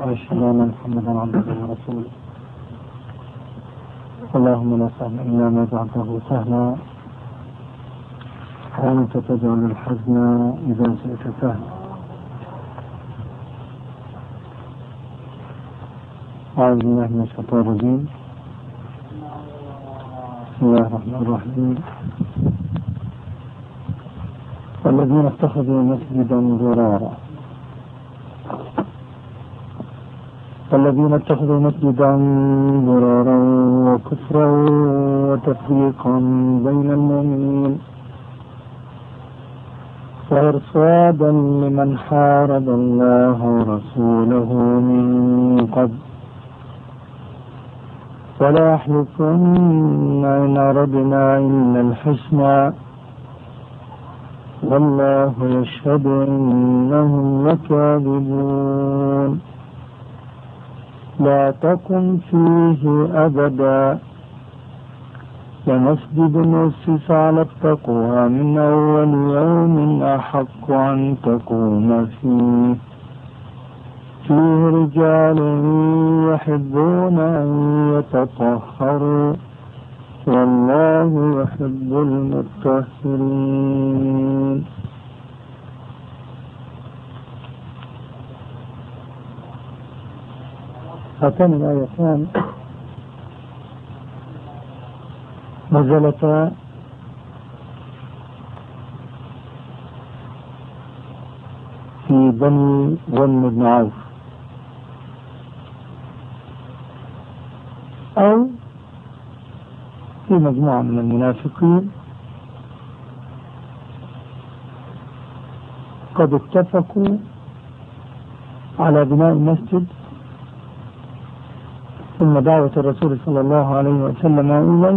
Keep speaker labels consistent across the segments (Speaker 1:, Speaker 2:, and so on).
Speaker 1: وأشهد أن محمدا عبده ورسوله. اللهم لا سهل إلا ما جعلته سهلا وأنت تجعل الحزن إذا شئت سهلا. أعوذ بالله من الشيطان الرجيم. بسم الله الرحمن الرحيم. والذين اتخذوا مسجدا ضرارا وكفرا وتفريقا بين المؤمنين وإرصادا لمن حارب الله ورسوله من قبل ولا يحلفن إن أردنا إلا الحسنى والله يشهد إنهم لكاذبون. لا تقم فيه أبدا لمسجد أسس على التقوى من أول يوم أحق أن تقوم فيه رجال يحبون أن يتطهروا والله يحب المطهرين. هاتان الآيتان نزلتا في بني غنم بن عوف أو في مجموعة من المنافقين قد اتفقوا على بناء المسجد ثم دعوة الرسول صلى الله عليه وسلم أولا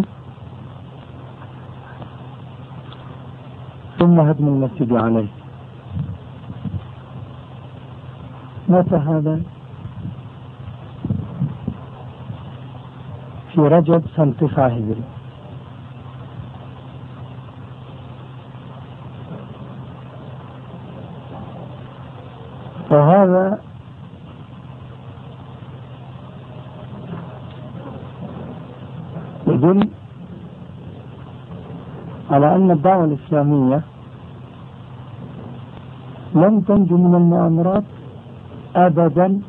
Speaker 1: ثم هدم المسجد عليه. متى هذا؟ في رجب سنة 9 هجري. وهذا يدل على أن الدعوة الإسلامية لم تنجو من المؤامرات أبدا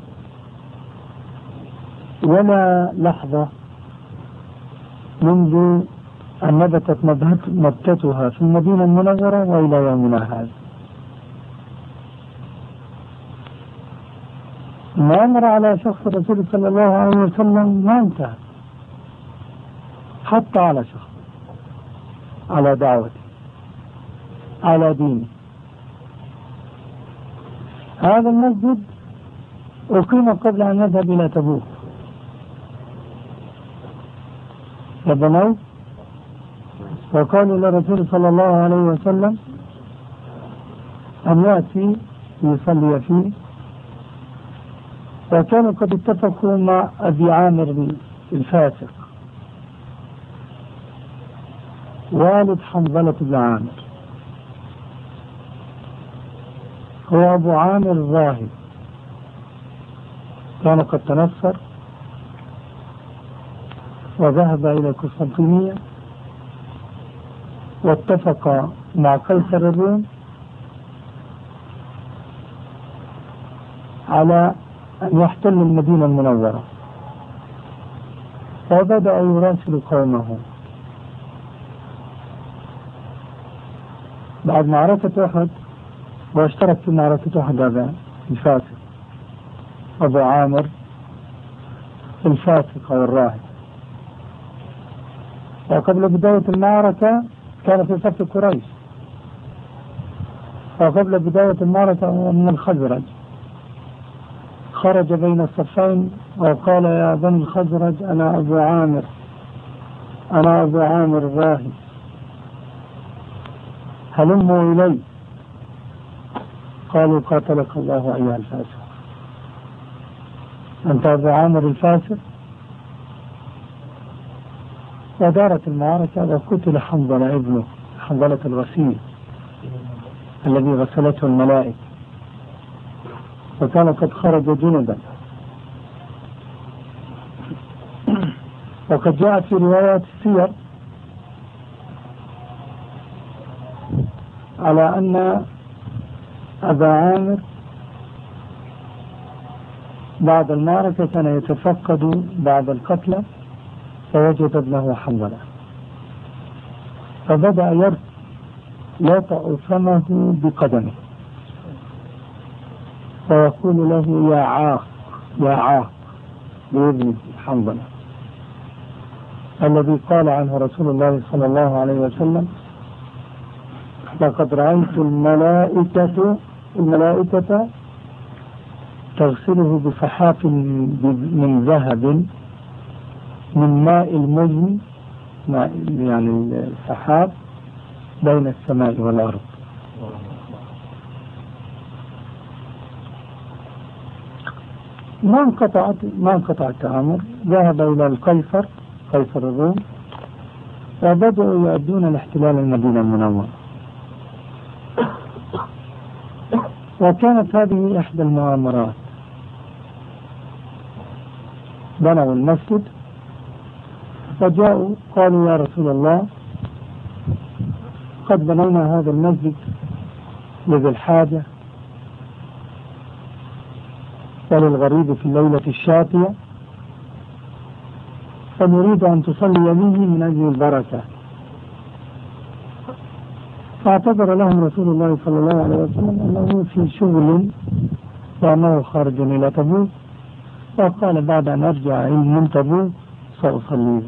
Speaker 1: ولا لحظة منذ أن نبتت نبتتها في المدينة المنورة وإلى يومنا هذا. المؤامرة على شخص الرسول صلى الله عليه وسلم ما انتهى حتى على شخص، على دعوته، على دينه. هذا المسجد أقيم قبل أن نذهب إلى تبوك، فبنوا وقالوا للرسول صلى الله عليه وسلم أن يأتي يصلي فيه، وكانوا قد اتفقوا مع أبي عامر الفاسق والد حنظلة بن عامر، هو أبو عامر الراهب، كان قد تنصر وذهب إلى القسطنطينية واتفق مع قيصر الروم على أن يحتل المدينة المنورة، وبدأ يراسل قومه. بعد معركة أحد، واشترك في معركة أحد هذا الفاسق أبو عامر الفاسق أو الراهب، وقبل بداية المعركة كان في صف قريش، وقبل بداية المعركة من الخزرج خرج بين الصفين وقال: يا بني الخزرج أنا أبو عامر الراهب، هلموا إلي. قالوا: قاتلك الله أيها الفاسق، أنت أبو عامر الفاسق. ودارت المعركة وقتل حنظلة ابنه، حنظلة الغسيل الذي غسلته الملائكة، وكان قد خرج جنبا وقد جاء في روايات السير على أن أبا عامر بعد المعركة كان يتفقد بعد القتلى فوجد ابنه حنظلة فبدأ يطأ فمه بقدمه ويقول له يا عاق يا عاق بابن حنظلة الذي قال عنه رسول الله صلى الله عليه وسلم لقد رأيت الملائكة تغسله بصحاف من ذهب من ماء المزن، يعني السحاب بين السماء والأرض. ما انقطع التآمر، ذهب إلى قيصر الروم وبدأوا يؤدون الاحتلال المدينة المنورة. وكانت هذه إحدى المؤامرات. بنوا المسجد فجاءوا قالوا يا رسول الله قد بنينا هذا المسجد لذي الحاجة وللغريب في الليلة الشاتية فنريد أن تصلي به من أجل البركة. فاعتذر لهم رسول الله صلى الله عليه وسلم أنه في شغل وأنه خارج إلى تبوك، وقال بعد أن أرجع من تبوك سأصلي.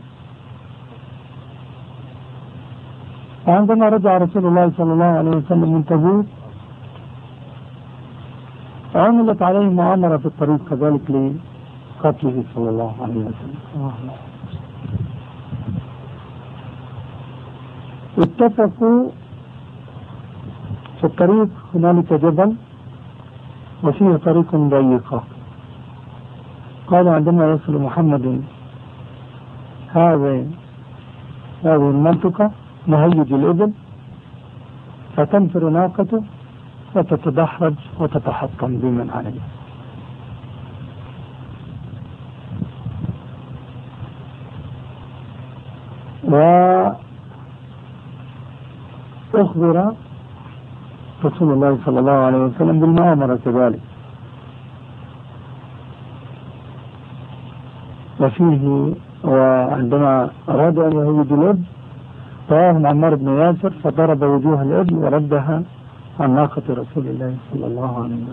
Speaker 1: وعندما رجع رسول الله صلى الله عليه وسلم من تبوك عملت عليه مؤامرة في الطريق كذلك لقتله صلى الله عليه وسلم. اتفقوا في الطريق، هنالك جبل وفيه طريق ضيقة. قالوا عندما يصل محمد هذه المنطقة نهيج الإبل فتنفر ناقته وتتدحرج وتتحطم بمن عليه. وأخبر رسول الله صلى الله عليه وسلم بالمؤامرة كذلك. وفيه وعندما أراد أن يهيج الإبل رآهم عمار بن ياسر فضرب وجوه الإبل وردها عن ناقة رسول الله صلى الله عليه وسلم.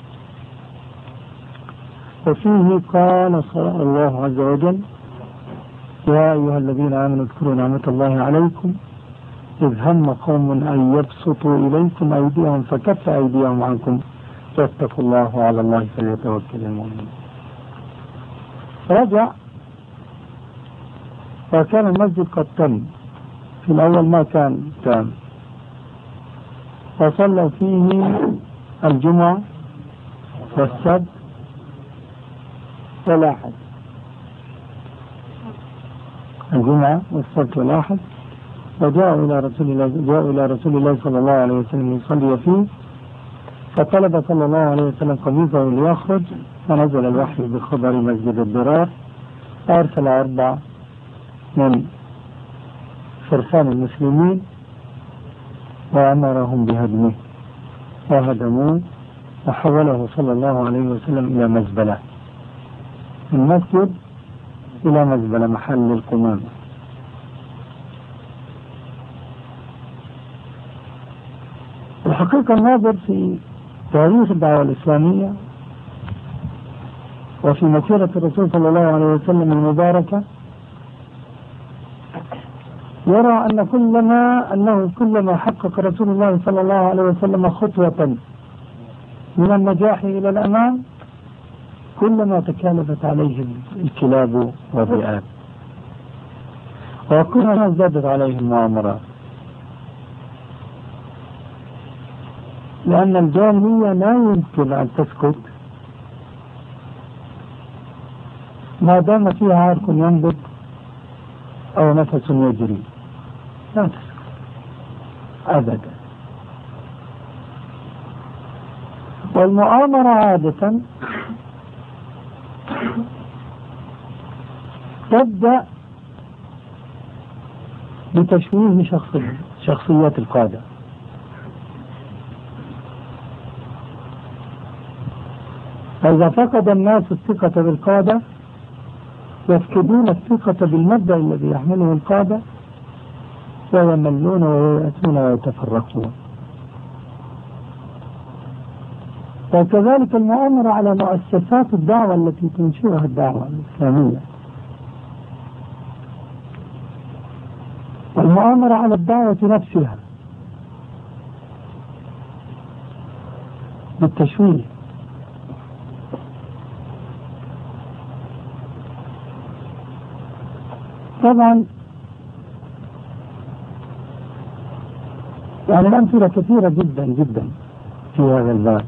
Speaker 1: وفيه قال الله عز وجل يا أيها الذين آمنوا اذكروا نعمة الله عليكم إذ هم قوم أن يبسطوا إليكم أيديهم فكف أيديهم عنكم واتقوا الله وعلى الله فليتوكل المؤمنون. رجع وكان المسجد قد تم، في الأول ما كان تام، وصلوا فيه الجمعة والسبت والأحد، الجمعة والسبت والأحد. وجاءوا إلى رسول الله صلى الله عليه وسلم يصلي فيه، فطلب صلى الله عليه وسلم قميصه ليخرج، فنزل الوحي بخبر مسجد الضرار، أرسل 4 من فرسان المسلمين وأمرهم بهدمه، وهدموه وحوله صلى الله عليه وسلم إلى مزبلة، المسجد إلى مزبلة محل القمامة. الحقيقة الناظر في تاريخ الدعوة الإسلامية وفي مسيرة الرسول صلى الله عليه وسلم المباركة يرى أنه كلما حقق رسول الله صلى الله عليه وسلم خطوة من النجاح إلى الأمام كلما تكالبت عليه الكلاب والذئاب، وكلما ازدادت عليه المؤامرات، لأن الجاهلية لا يمكن أن تسكت ما دام فيها عرق ينبض أو نفس يجري، لا تسكت أبدا. والمؤامرة عادة تبدأ بتشويه شخصيات القادة. فإذا فقد الناس الثقة بالقادة يفقدون الثقة بالمبدأ الذي يحمله القادة ويملون ويأتون ويتفرقون. وكذلك المؤامرة على مؤسسات الدعوة التي تنشرها الدعوة الإسلامية، والمؤامرة على الدعوة نفسها بالتشويه. طبعا يعني الأمثلة كثيرة جدا جدا في هذا الباب.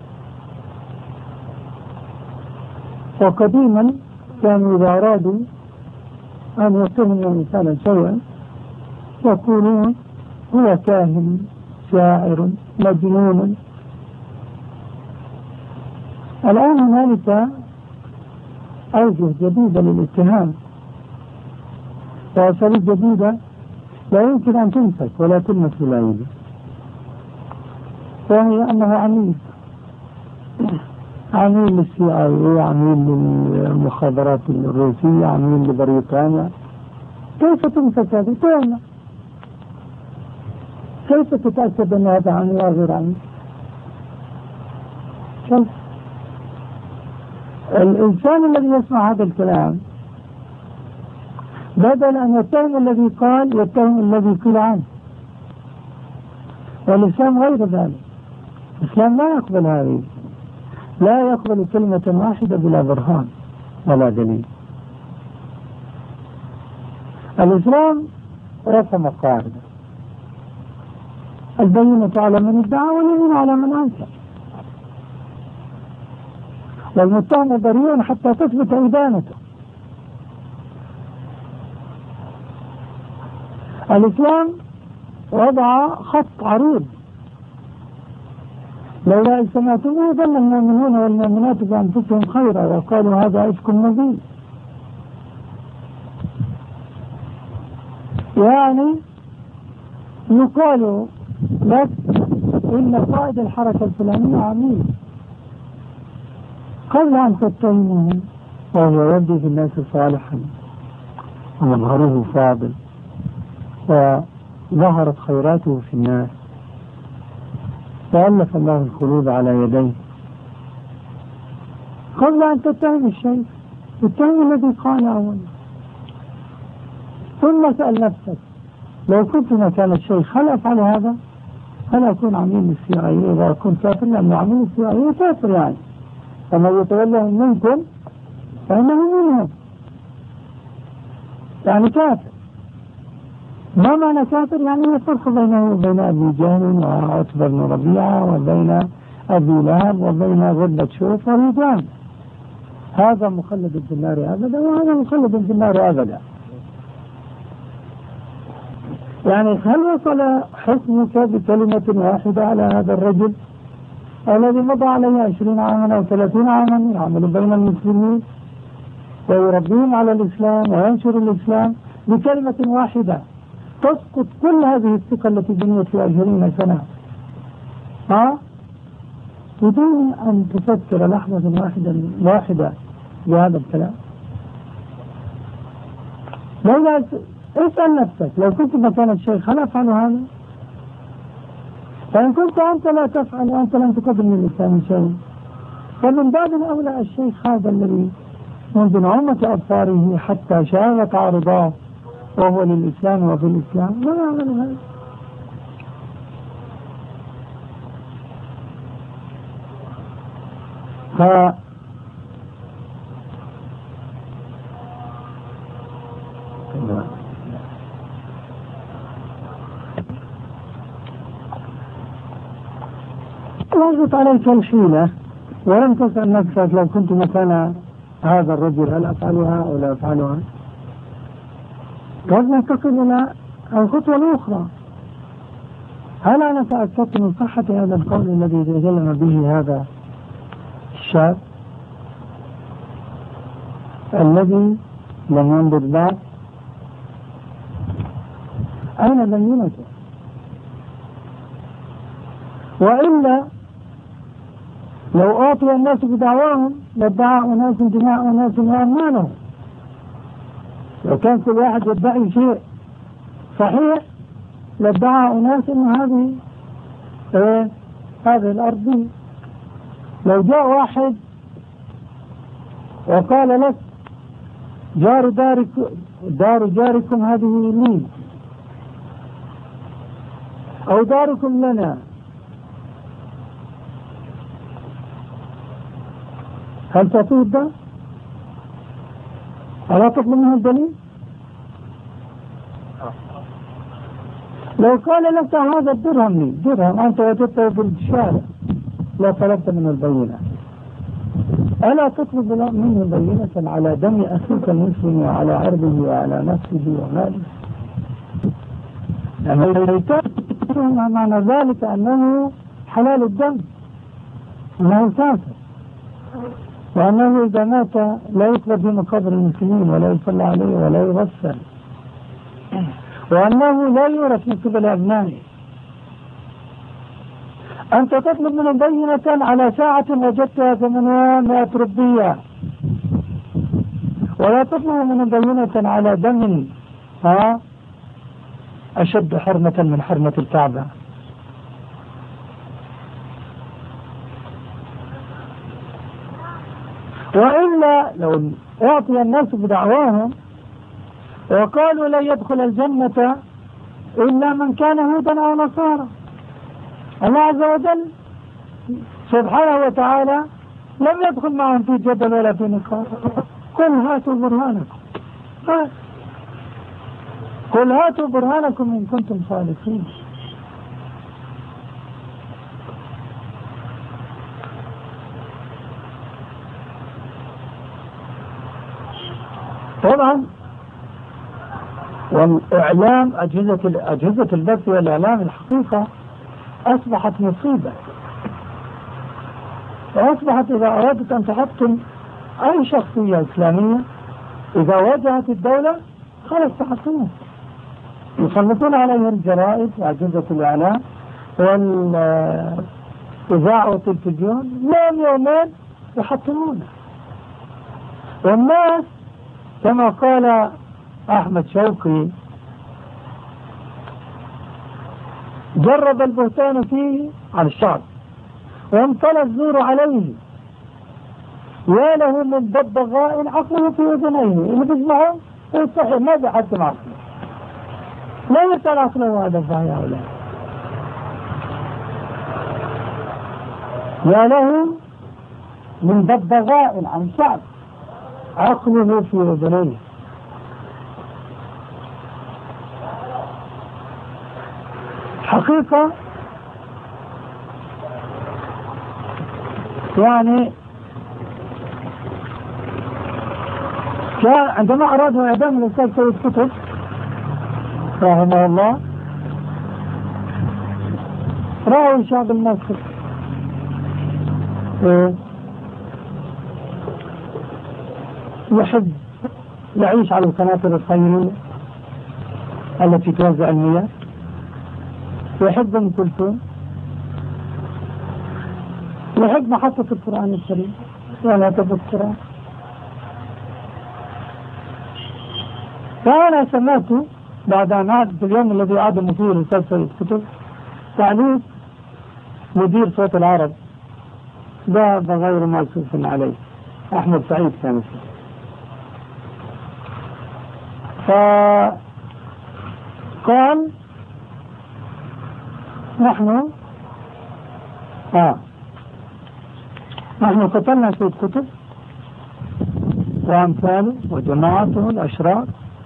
Speaker 1: وقديما كانوا إذا أرادوا أن يتهموا مثلا شيئا يقولون هو كاهن شاعر مجنون. الآن هنالك أوجه جديدة للاتهام وأساليب جديدة لا يمكن أن تمسك ولا تلمس بالعين، وهي أنه عميل للCIA، عميل للمخابرات الروسية، عميل لبريطانيا. كيف تمسك هذه؟ تهمة. كيف تتأكد أن هذا عميل أو غير عميل؟ كيف؟ الإنسان الذي يسمع هذا الكلام بدل أن يتهم الذي قال يتهم الذي قيل عنه. والإسلام غير ذلك. الإسلام لا يقبل هذه، لا يقبل كلمة واحدة بلا برهان ولا دليل. الإسلام رسم قاعدة: البينة على من ادعى واليمين على من أنكر، والمتهم بريء حتى تثبت إدانته. الإسلام وضع خط عريض: لولا إذ سمعتموه ظن المؤمنون والمؤمنات بأنفسهم خيرا وقالوا هذا إفك مبين. يعني يقال لك إن قائد الحركة الفلانية عميل قبل أن تتهمه، وهو يبدو في الناس صالحا ومظهره فاضل وظهرت خيراته في الناس وألف الله القلوب على يديه. قبل أن تتهم الشيء اتهم الذي قال أولا، ثم سأل نفسك: لو كنت مكان الشيخ هل أفعل هذا؟ هل أكون عميل للCIA إذا أكون كافر؟ لأنه عميل للCIA كافر، يعني فمن يتولهم منكم فإنه منهم، يعني كافر. ما معنى كافر؟ يعني الفرق بينه وبين أبي جهل وعتبة بن ربيعة وبين أبي لهب وبين غلة شوف ورجال. هذا مخلد في النار أبدا وهذا مخلد في النار أبدا. يعني هل وصل حكمك بكلمة واحدة على هذا الرجل الذي مضى عليه 20 عاما أو 30 عاما يعمل بين المسلمين ويربيهم على الإسلام وينشر الإسلام بكلمة واحدة تسقط كل هذه الثقة التي بنيت في 20 سنة بدون أن تفكر لحظة واحدة بهذا الكلام؟ لولا اسأل نفسك: لو كنت مكان الشيخ هل أفعل هذا؟ فإن كنت أنت لا تفعل وأنت لم تقبل من الإسلام شيء، فمن باب الأولى الشيخ هذا الذي منذ نعومة أبصاره حتى شاغت عرضاه وهو للإسلام وفي الإسلام لا يعمل هذا. وجدت عليك الحيلة ولم تسأل نفسك: لو كنت مكان هذا الرجل هل أفعلها أو لا أفعلها؟ قد ننتقل إلى الخطوة الأخرى: هل أنا تأكدت من صحة هذا القول الذي تكلم به هذا الشاب الذي لم ينظر بعد؟ أين بينته؟ وإلا لو أعطي الناس بدعواهم لادعى أناس دماء أناس وأموالهم. لو كان كل واحد يدعي شيء صحيح لادعى أناس أن هذه الأرض. لو جاء واحد وقال لك دار جاركم هذه لي أو داركم لنا، هل تعطيه الدار؟ ألا تطلب منه الدليل؟ لو قال لك هذا الدرهم لي، درهم أنت وجدته في الشارع لا طلبت من البينة، ألا تطلب منه بينة على دم أخيك المسلم وعلى عرضه وعلى نفسه وماله؟ يعني معنى ذلك أنه حلال الدم، أنه كافر، وأنه إذا مات لا يقبل في مقابر المسلمين ولا يصلى عليه ولا يغسل، وأنه لا يورث من قبل أبنائه. أنت تطلب منه بينة على ساعة وجدتها 800 ربية، ولا تطلب منه بينة على دم أشد حرمة من حرمة الكعبة. وإلا لو أعطي الناس بدعواهم وقالوا لا يدخل الجنة إلا من كان هودا أو نصارى، الله عز وجل سبحانه وتعالى لم يدخل معهم في جدل ولا في نقاش. قل هاتوا برهانكم، قل هاتوا برهانكم إن كنتم صادقين. طبعا والإعلام أجهزة البث والإعلام الحقيقة أصبحت مصيبة، وأصبحت إذا أرادت أن تحطم أي شخصية إسلامية إذا واجهت الدولة خلاص تحطمها، يسلطون عليها الجرائد وأجهزة الإعلام والإذاعة والتلفزيون، يوم يومين يحطمونه. والناس كما قال أحمد شوقي جرب البهتان فيه على الشعب وانطلى الزور عليه، يا له من ببغاء عقله في أذنيه، اللي بيسمعه صحيح ما بيحكم عقله، لا يسأل عقله هذا فهي هؤلاء. يا له من ببغاء عن شعب عقله في أذنيه. حقيقة يعني عندما أرادوا إعدام الأستاذ سيد قطب رحمه الله رأوا الشعب المصري يحب يعيش على القناطر الخيرية التي توزع المياه، يحب أم كلثوم، يحب محطة القرآن الكريم ولا تبقى القرآن. فأنا سمعت بعد أن عاد في اليوم الذي عاد فيه الأستاذ سيد قطب تعليق مدير صوت العرب ده غير موصوف عليه، أحمد سعيد كان اسمه. فقال نحن قتلنا سيد قطب وأمثاله وجماعته الأشرار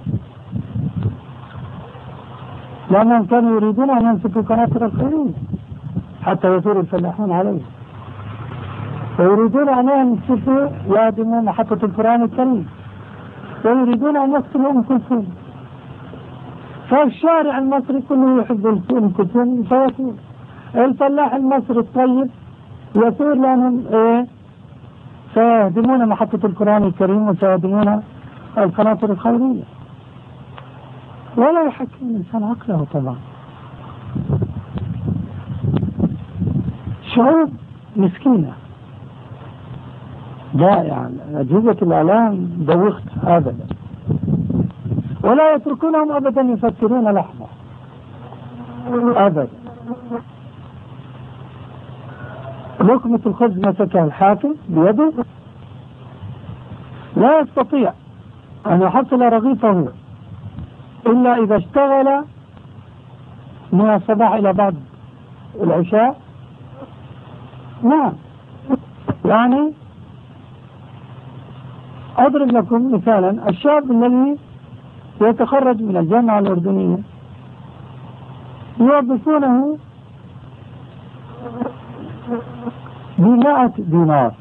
Speaker 1: لأنهم كانوا يريدون أن يمسكوا قناطر الخيرية حتى يثور الفلاحون عليه، ويريدون أن يمسكوا يهدموا محطة القرآن الكريم، ويريدون أن يقتلوا أم كلثوم. فالشارع المصري كله يحب أم كلثوم فيثور، الفلاح المصري الطيب يثور لأنهم سيهدمون محطة القرآن الكريم وسيهدمون القناطر الخيرية. ولا يحكم الإنسان عقله طبعا. شعوب مسكينة ضائعة، أجهزة الإعلام دوختها أبدا، ولا يتركونهم أبدا يفكرون لحظة أبدا. لقمة الخبز مسكها الحاكم بيده، لا يستطيع أن يحصل رغيفه إلا إذا اشتغل من الصباح إلى بعد العشاء. نعم، يعني أضرب لكم مثالا: الشاب الذي يتخرج من الجامعة الأردنية يوظفونه ب100 دينار،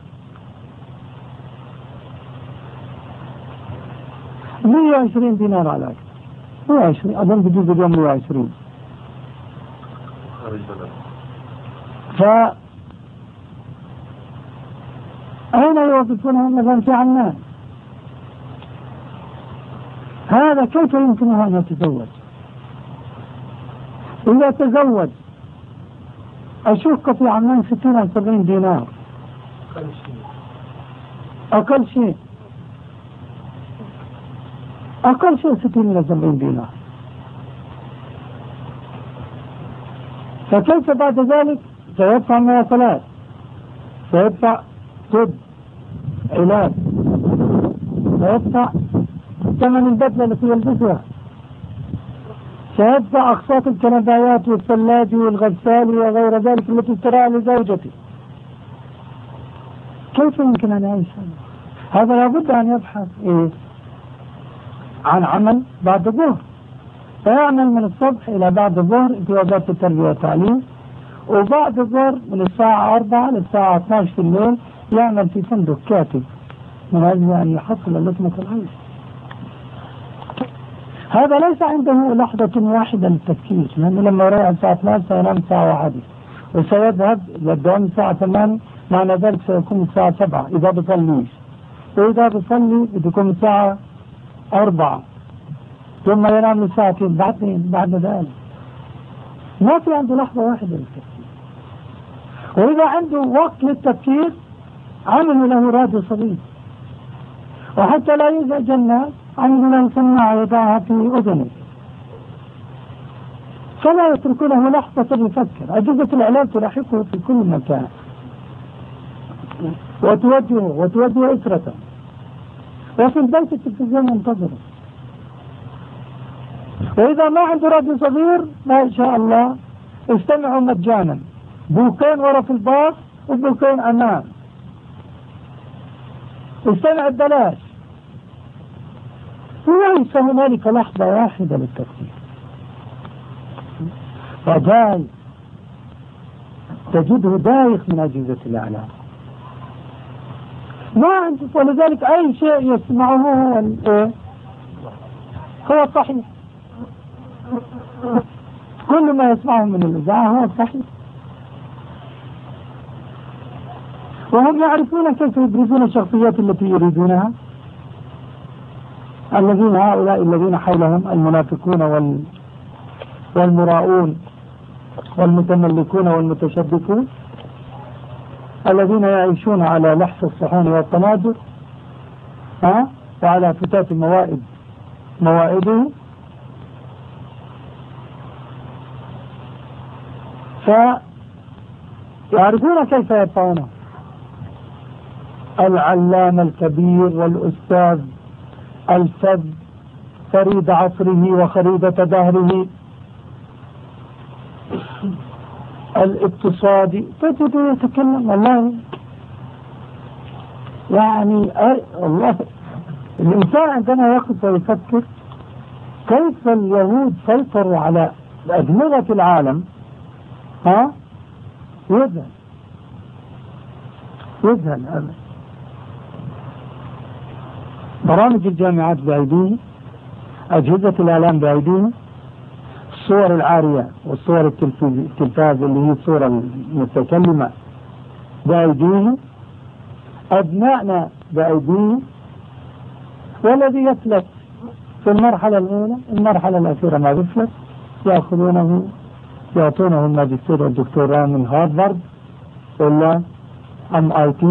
Speaker 1: 120 دينار على أكثر، 120 أظن بجوز اليوم 120. أين يوظفونهم مثلا في عمان؟ هذا كيف يمكنه أن يتزوج؟ إذا تزوج الشقة في عمان 60 أو 70 دينار أقل شيء، أقل شيء 60 إلى 70 دينار. فكيف بعد ذلك سيدفع مواصلات، سيدفع طب، علاج، سيدفع ثمن البدلة التي يلبسها، سيدفع أقساط الكنبايات والثلاجة والغسالة وغير ذلك التي اشتراها لزوجته. كيف يمكن أن يعيش هذا؟ لابد أن يبحث عن عمل بعد الظهر، فيعمل من الصبح إلى بعد الظهر في وزارة التربية والتعليم، وبعد الظهر من الساعة 4 للساعة 12 في الليل يعمل في فندق كاتب من أجل أن يحصل لقمة العيش. هذا ليس عنده لحظة واحدة للتفكير، لأنه لما يريح الساعة 12 سينام الساعة 1 وسيذهب للدوام الساعة 8، معنى ذلك سيكون الساعة 7 إذا بصليش، وإذا بصلي بتكون الساعة 4، ثم ينام الساعة 2 بعد ذلك. ما في عنده لحظة واحدة للتفكير. وإذا عنده وقت للتفكير عملوا له راديو صغير، وحتى لا يزعج الناس عملوا له سماعة يضعها في أذنه، فلا يتركونه لحظة يفكر. أجهزة الإعلام تلاحقه في كل مكان وتوجهه أسرته، وفي البيت التلفزيون ينتظره. وإذا ما عنده راديو صغير ما شاء الله استمعوا مجانا، بوكين ورا في الباص وبوكين أمام، استمع ببلاش. وليس هنالك لحظة واحدة للتفكير. فدايخ، تجده دايخ من أجهزة الإعلام، ما عنده، ولذلك أي شيء يسمعه هو الصحيح. كل ما يسمعه من الإذاعة هو الصحيح، وهم يعرفون كيف يبرزون الشخصيات التي يريدونها. الذين هؤلاء الذين حولهم المنافقون والمراؤون والمتملكون والمتشبثون، الذين يعيشون على لحس الصحون والطناجر وعلى فتات موائده، فيعرفون كيف يدفعونه. العلام الكبير والأستاذ الفذ فريد عصره وخريدة دهره الاقتصادي تجده يتكلم. والله يعني الله، الإنسان عندما يقف ويفكر كيف اليهود سيطروا على أدمغة العالم يذهل أبدا. برامج الجامعات بأيديه، أجهزة الإعلام بأيديه، الصور العارية والصور التلفاز اللي هي الصورة المتكلمة بأيديه، أبنائنا بأيديه، والذي يفلت في المرحلة الأولى. المرحلة الأخيرة ما بيفلت يعطونه الماجستير والدكتوراه من هارفارد ولا MIT،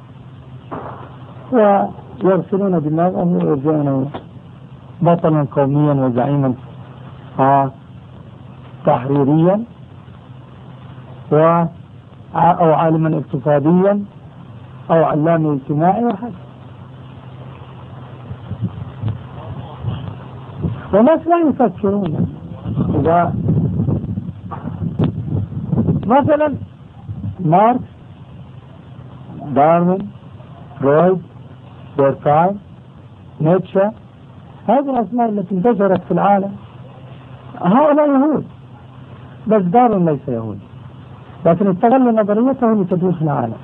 Speaker 1: ويرسلون دماغه ويرجعونه بطلا قوميا وزعيما تحريريا أو عالما اقتصاديا أو علامة اجتماعي وهكذا. والناس لا يفكرون. إذا مثلا ماركس، داروين، فرويد، دوركايم، نيتشه، هذه الأسماء التي انتشرت في العالم هؤلاء يهود، بس داروين ليس يهود، لكن استغل نظريته لتدوير العالم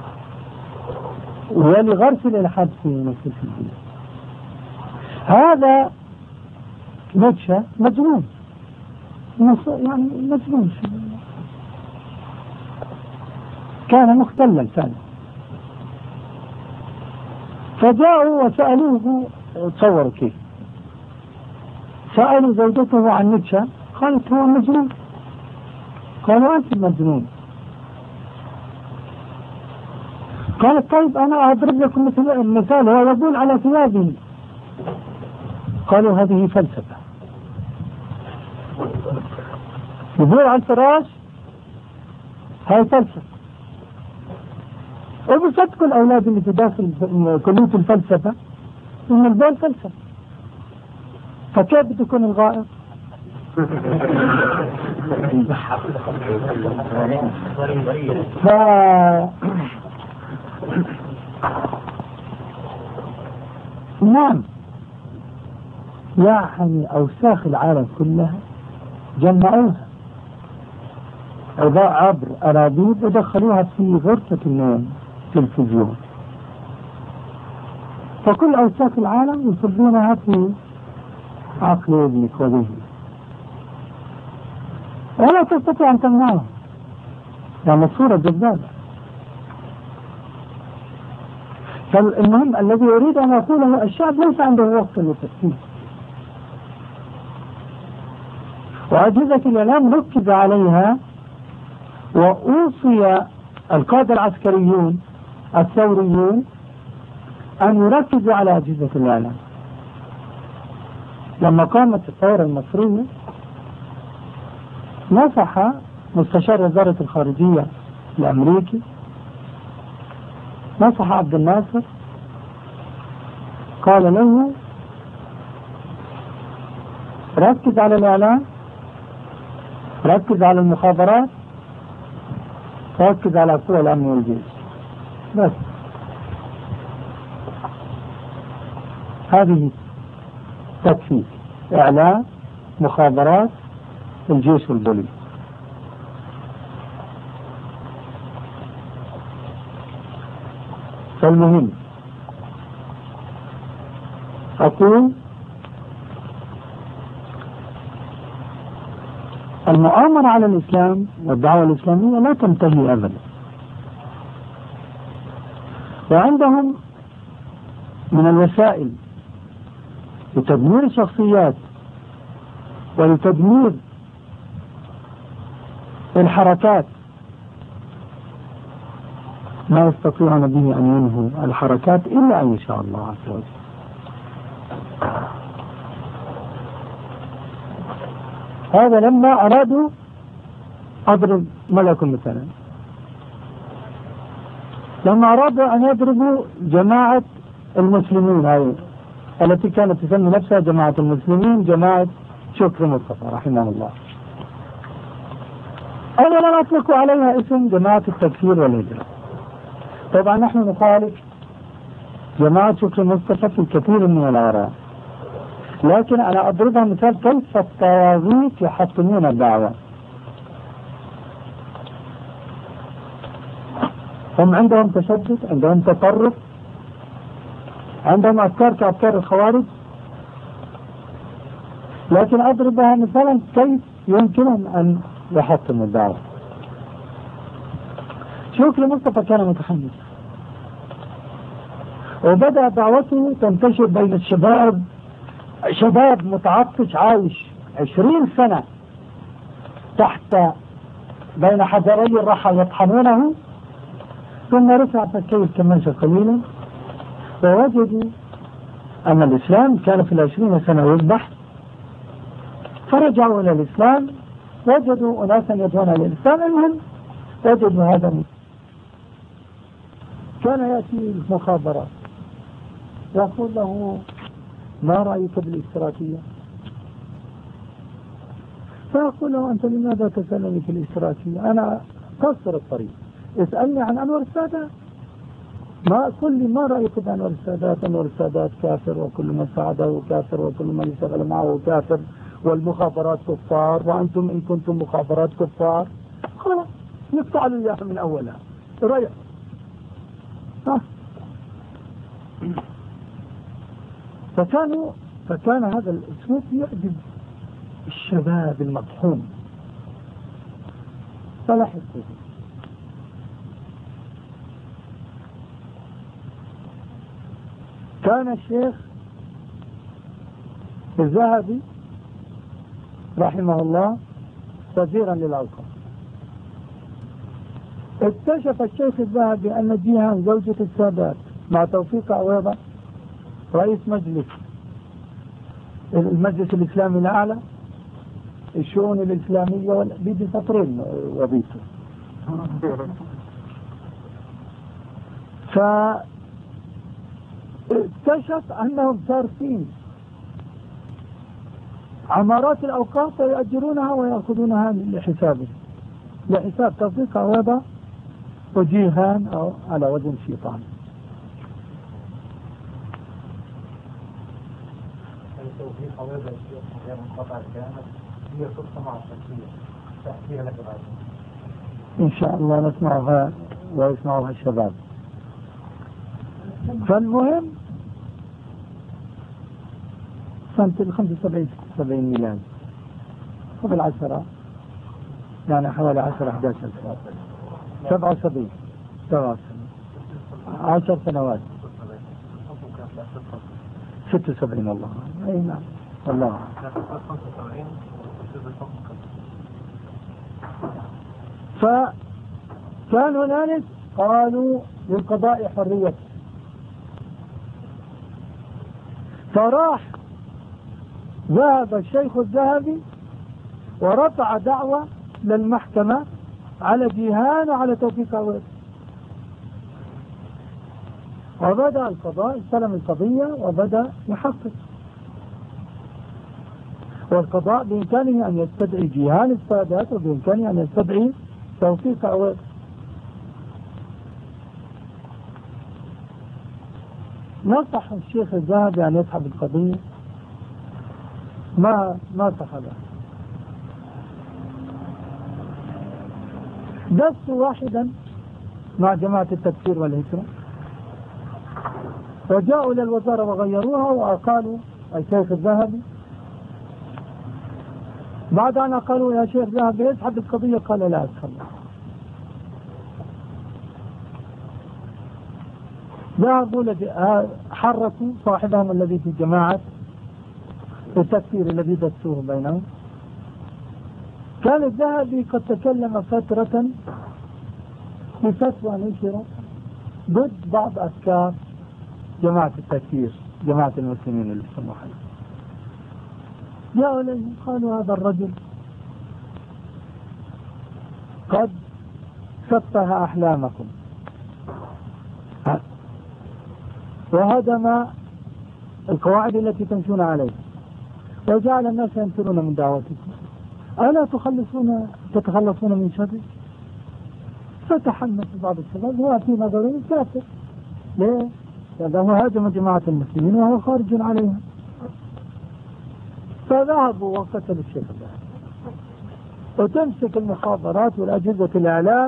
Speaker 1: ولغرس الإلحاد في نفس الدين. هذا نيتشه مجنون، يعني مجنون، كان مختلا كان. فجاءوا وسألوه، تصوروا كيف، سألوا زوجته عن نيتشه قالت هو مجنون. قالوا أنت مجنون. قالت طيب أنا أضرب لكم مثال، هو يقول على ثيابه. قالوا هذه فلسفة. يقول على الفراش هاي فلسفة. وبصدقوا الأولاد اللي في داخل كلية الفلسفة إن البول فلسفة، فكيف بتكون الغائط؟ نعم، يعني أوساخ العالم كلها جمعوها عبر أنابيب ودخلوها في غرفة النوم تلفزيون، فكل أوساخ العالم يصبونها في عقل ابنك وذهنك ولا تستطيع أن تمنعها، يعني الصورة جذابة. فالمهم الذي أريد أن أقوله الشعب ليس عنده وقت للتفكير، وأجهزة الإعلام ركز عليها، وأوصي القادة العسكريون الثوريون أن يركزوا على أجهزة الإعلام. لما قامت الثورة المصرية نصح مستشار وزارة الخارجية الأمريكي، نصح عبد الناصر، قال له ركز على الإعلام، ركز على المخابرات، ركز على قوى الأمن والجيش، بس هذه تكفي. إعلام، مخابرات، الجيش والبوليس. فالمهم أقول المؤامرة على الإسلام والدعوة الإسلامية لا تنتهي أبدا، وعندهم من الوسائل لتدمير الشخصيات ولتدمير الحركات ما يستطيعون به أن ينهوا الحركات إلا أن يشاء الله عز وجل. هذا لما أرادوا، أضرب لكم مثلا، لما أرادوا أن يضربوا جماعة المسلمين هاي التي كانت تسمي نفسها جماعة المسلمين، جماعة شكري مصطفى رحمه الله، أولا أطلقوا عليها اسم جماعة التكفير والهجرة. طبعا نحن نخالف جماعة شكري مصطفى في كثير من الآراء، لكن أنا أضربها مثال كيف الطواغيت يحطمون الدعوة. هم عندهم تشدد، عندهم تطرف، عندهم أفكار كأفكار الخوارج، لكن أضربها مثلا كيف يمكنهم أن يحطموا الدعوة. شكري مصطفى كان متحمس، وبدأ دعوته تنتشر بين الشباب
Speaker 2: شباب متعطش عايش 20 سنة تحت بين حجري الرحى يطحنونه، ثم رفع فكيه كماشة قليلا ووجدوا أن الإسلام كان في 20 سنة يذبح، فرجعوا إلى الإسلام، وجدوا أناسا يدعون إلى الإسلام. المهم وجدوا هذا. كان يأتي المخابرات يقول له ما رأيك بالاشتراكية؟ فيقول له أنت لماذا تسألني في الاشتراكية؟ أنا قصر الطريق، اسألني عن أنور السادات. ما قل لي ما رأيك بأنور السادات؟ أنور السادات كافر، وكل من ساعده كافر، وكل من يشتغل معه كافر، والمخابرات كفار، وأنتم إن كنتم مخابرات كفار. خلاص يقطع له إياها من أولها. رأيك فكان هذا الأسلوب يعجب الشباب المطحون، فلاحظوا كان الشيخ الذهبي رحمه الله وزيرا للأوقاف. اكتشف الشيخ الذهبي أن جيهان زوجة السادات مع توفيق عويضة رئيس المجلس الإسلامي الأعلى الشؤون الإسلامية بيدي سطرين وظيفة. فاكتشف أنهم صارفين عمارات الأوقاف ويأجرونها ويأخذونها لحساب توفيق عويضة وجيهان أو على وزن شيطان.
Speaker 3: توفيق عويضة قطع الكلام هي قصة مع الشخصية تحكيها لك بعد
Speaker 2: إن شاء الله نسمعها ويسمعها الشباب. فالمهم سنة 75 ميلاد قبل 10 يعني حوالي 10-11 سنة 77 10 سنوات 76 والله. أي نعم والله. فكان هنالك قالوا للقضاء حرية، فراح ذهب الشيخ الذهبي ورفع دعوة للمحكمة على جيهان وعلى توفيق عويضة، وبدأ القضاء استلم القضية وبدأ يحقق. والقضاء بإمكانه أن يستدعي جيهان السادات وبإمكانه أن يستدعي توفيق عويضة. نصح الشيخ الذهبي أن يسحب القضية، ما سحبها، دسوا واحدا مع جماعة التكفير والهجرة وجاءوا إلى الوزارة وغيروها وقالوا الشيخ الذهبي. بعد أن قالوا يا شيخ ذهبي يسحب القضية قال لا أسحبها. ذهبوا حركوا صاحبهم الذي في جماعة التكفير الذي دسوه بينهم. كان الذهبي قد تكلم فترة بفتوى نشرت ضد بعض أفكار جماعة التكفير، جماعة المسلمين اللي يسموها. جاءوا إليه قالوا هذا الرجل قد سفه أحلامكم وهدم القواعد التي تمشون عليها وجعل الناس ينفرون من دعوتكم، ألا تتخلصون من شره؟ فتحمس بعض الشباب هو في نظرهم كافر. ليه؟ لأنه هاجم جماعة المسلمين وهو خارج عليها. فذهبوا وقتلوا الشيخ الذهبي. وتمسك المخابرات والأجهزة الإعلام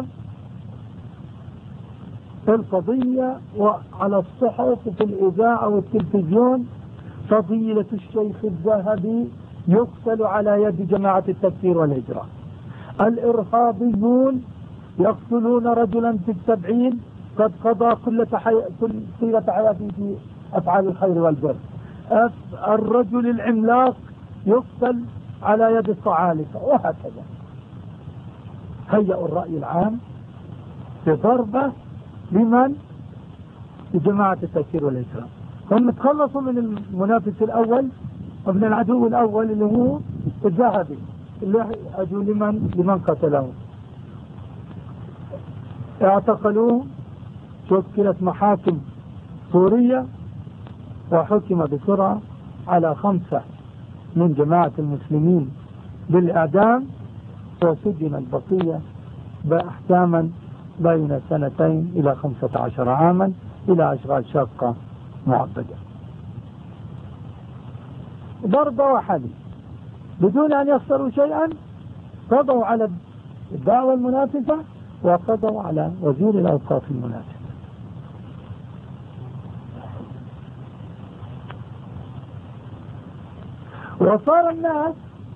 Speaker 2: في القضية وعلى الصحف وفي الإذاعة والتلفزيون فضيلة الشيخ الذهبي يقتل على يد جماعة التكفير والهجرة، الإرهابيون يقتلون رجلا في 70 قد قضى كل طيلة حياته في أفعال الخير والبر، الرجل العملاق يقتل على يد الصعالقة وهكذا. هيئوا الرأي العام بضربة لمن؟ لجماعة التكفير والإكرام. هم تخلصوا من المنافس الأول ومن العدو الأول اللي هو الذهبي اللي أجوا لمن قتلهم. اعتقلوه، شكلت محاكم سورية وحكم بسرعة على 5 من جماعة المسلمين بالإعدام، وسجن البقية بأحكاما بين 2 إلى 15 عاما إلى أشغال شاقة معبدة. ضربة واحدة بدون أن يخسروا شيئا، قضوا على الدعوة المنافسة وقضوا على وزير الأوقاف المنافس. وصار الناس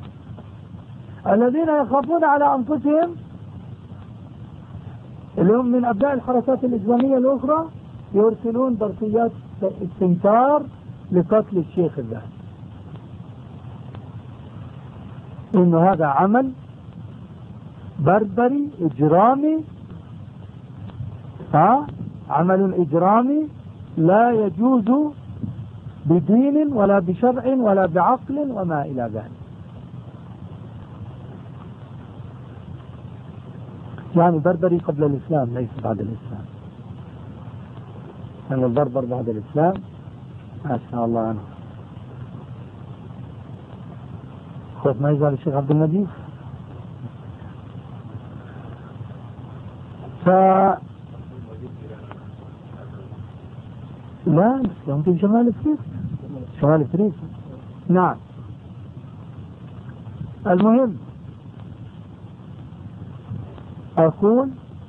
Speaker 2: الذين يخافون على أنفسهم اللي هم من أبناء الحركات الإسلامية الأخرى يرسلون برقيات استنكار لقتل الشيخ الذهبي، إنه هذا عمل بربري إجرامي، عمل إجرامي لا يجوز بدين ولا بشرع ولا بعقل وما إلى ذلك. يعني بربري قبل الإسلام ليس بعد الإسلام، يعني البربر بعد الإسلام ما شاء الله عنه. خوف ما يزال الشيخ عبد المجيد. لا هم في شمال افريقيا، شمال افريقيا. نعم. المهم أقول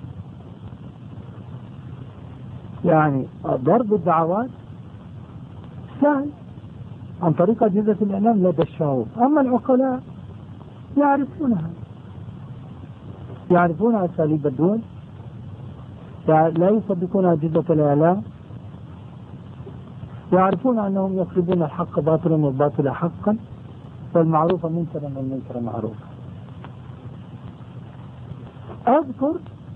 Speaker 2: يعني ضرب الدعوات سهل عن طريق أجهزة الإعلام لدى الشعوب، أما العقلاء يعرفونها، يعرفون أساليب الدول، لا يصدقون أجهزة الإعلام، يعرفون أنهم يقلبون الحق باطلا والباطل حقا، والمعروف منكرا والمنكر معروفا. أذكر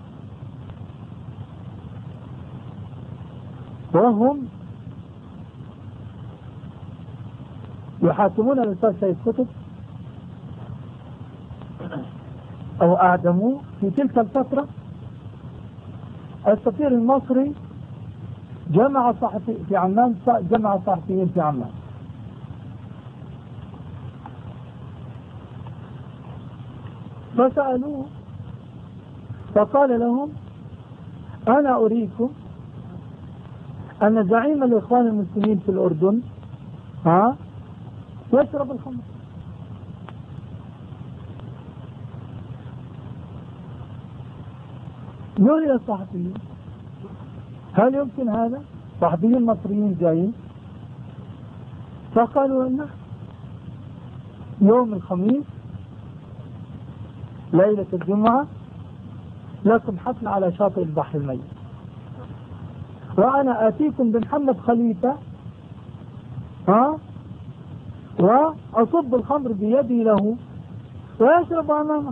Speaker 2: وهم يحاكمون الأستاذ سيد قطب أو أعدموه في تلك الفترة، السفير المصري جمع صحفي في عمان، جمع صحفيين في عمان، فسألوه فقال لهم أنا أريكم أن زعيم الإخوان المسلمين في الأردن يشرب الخمر. نوري الصحفيين هل يمكن هذا؟ صحفيين مصريين جايين، فقالوا لنا يوم الخميس ليلة الجمعة لكم حفل على شاطئ البحر الميت، وأنا آتيكم بمحمد خليفة وأصب الخمر بيدي له ويشرب أمامه.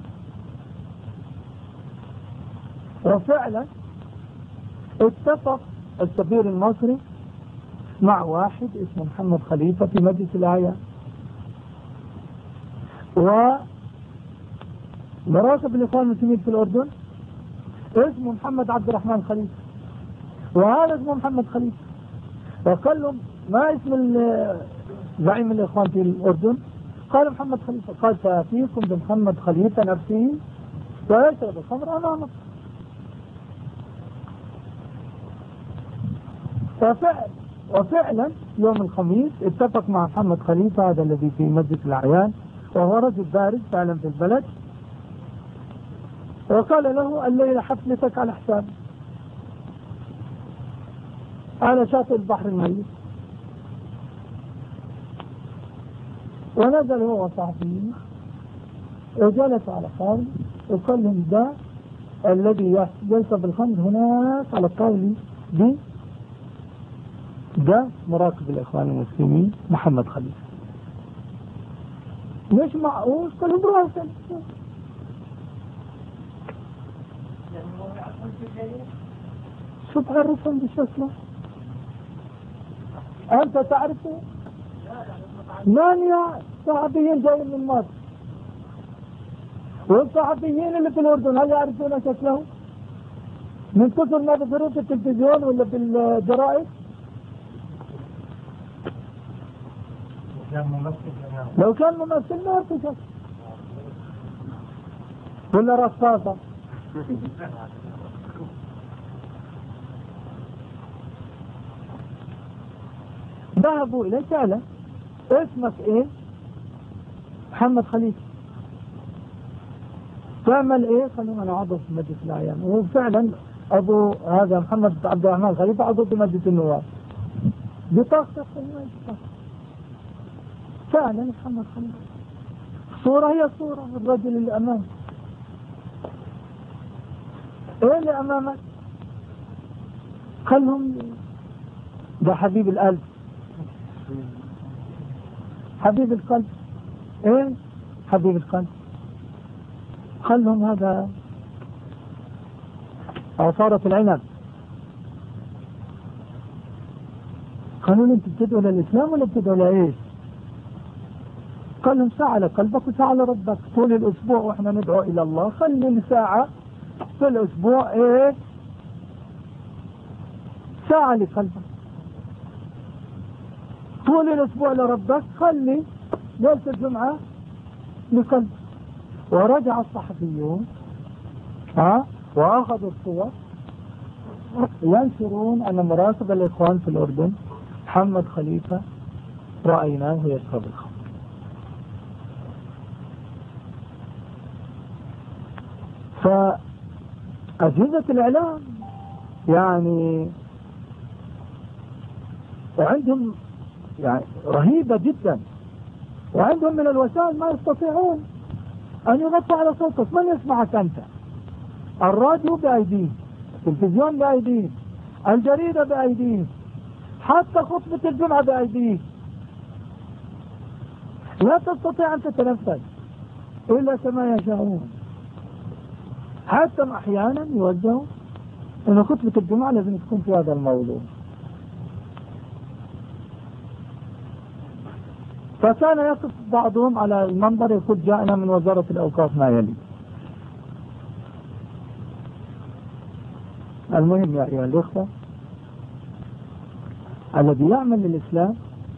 Speaker 2: وفعلا اتفق السفير المصري مع واحد اسمه محمد خليفة في مجلس الأعيان، ومراكب الإخوان المسلمين في الأردن اسمه محمد عبد الرحمن خليفة، وهذا اسمه محمد خليفة. وقال لهم ما اسم زعيم الإخوان في الأردن؟ قال محمد خليفة. قال سأتيكم بمحمد خليفة نفسه ويشرب الخمر أمامكم. وفعلا يوم الخميس اتفق مع محمد خليفة هذا الذي في مجلس الأعيان، وهو رجل بارز فعلا في البلد، وقال له الليلة حفلتك على حساب على شاطئ البحر الميت. ونزل هو وصحفيه وجلس على قول وقال لهم ده الذي يشرب الخمر هناك على الطاولة دي ده مراقب الإخوان المسلمين محمد خليفة. مش معقول كلهم راسل. شو تعرفهم بشكله؟ أنت تعرفه؟ مانيا صحفيين جايين من مصر، والصحفيين اللي في الأردن هل يعرفون شكله؟ من كثر ما بيظهروا في التلفزيون ولا في الجرائد؟ لو كان ممثل ما يعرف شكله ولا رصاصة. ذهبوا إليه سأله اسمك ايه؟ محمد خليفة. تعمل ايه؟ قالوا انا عضو في مجلس الاعيان. وفعلا ابو هذا محمد عبد الرحمن خليفة عضو في مجلس النواب بطاقة فعلا محمد خليفة. الصورة هي صورة الرجل اللي امامك. ايه اللي امامك؟ خلهم ده حبيب القلب، حبيب القلب. ايه حبيب القلب؟ خلهم هذا عصارة العنب. قالوا لي انت بتدعو للاسلام ولا بتدعو لايش؟ قال لهم ساعة لقلبك وساعة لربك. طول الاسبوع واحنا ندعو الى الله، خلي الساعة في الاسبوع ايه؟ ساعة لقلبك. طول الاسبوع لربك خلي ليلة الجمعة لقلبك. ورجع الصحفيون واخذوا الصور ينشرون ان مراقب الاخوان في الاردن محمد خليفة رأيناه يشرب الخمر. فأجهزة الإعلام يعني عندهم يعني رهيبة جدا، وعندهم من الوسائل ما يستطيعون أن يغطوا على صوتك. من يسمعك أنت؟ الراديو بأيديه، التلفزيون بأيديه، الجريدة بأيديه، حتى خطبة الجمعة بأيديه. لا تستطيع أن تتنفس إلا كما يشاءون. حتى أحيانا يوجهوا أن خطبة الجمعة لازم تكون في هذا الموضوع. فكان يقف بعضهم على المنبر يقول جاءنا من وزارة الأوقاف ما يلي. المهم يا أيها الأخوة، الذي يعمل للإسلام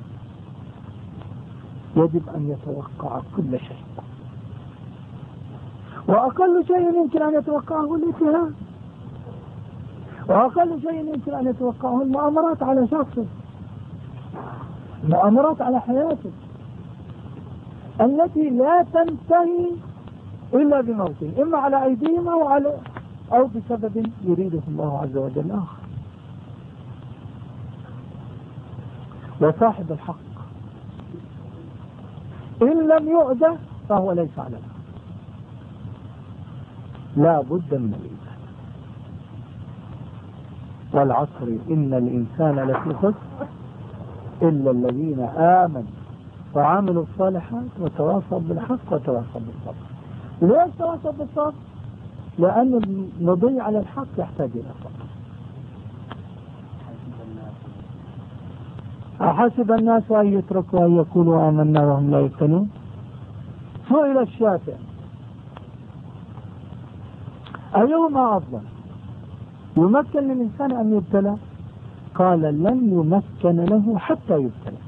Speaker 2: يجب أن يتوقع كل شيء، وأقل شيء يمكن أن يتوقعه الاتهام، وأقل شيء يمكن أن يتوقعه المؤامرات على شخصه، المؤامرات على حياته التي لا تنتهي إلا بموته، إما على أيديهم أو بسبب يريده الله عز وجل آخر. وصاحب الحق إن لم يؤذى فهو ليس على الحق، لا بد من الإيمان. والعصر إن الإنسان لفي خسر إلا الذين آمنوا وعملوا الصالحات وتواصوا بالحق وتواصوا بالصبر. ليش تواصوا بالصبر؟ لأن المضي على الحق يحتاج إلى صبر. أحسب الناس أن يتركوا أن يقولوا آمنا وهم لا يفتنون. سئل الشافعي أيهما أفضل، يمكن للإنسان أن يبتلى؟ قال لن يمكن له حتى يبتلى،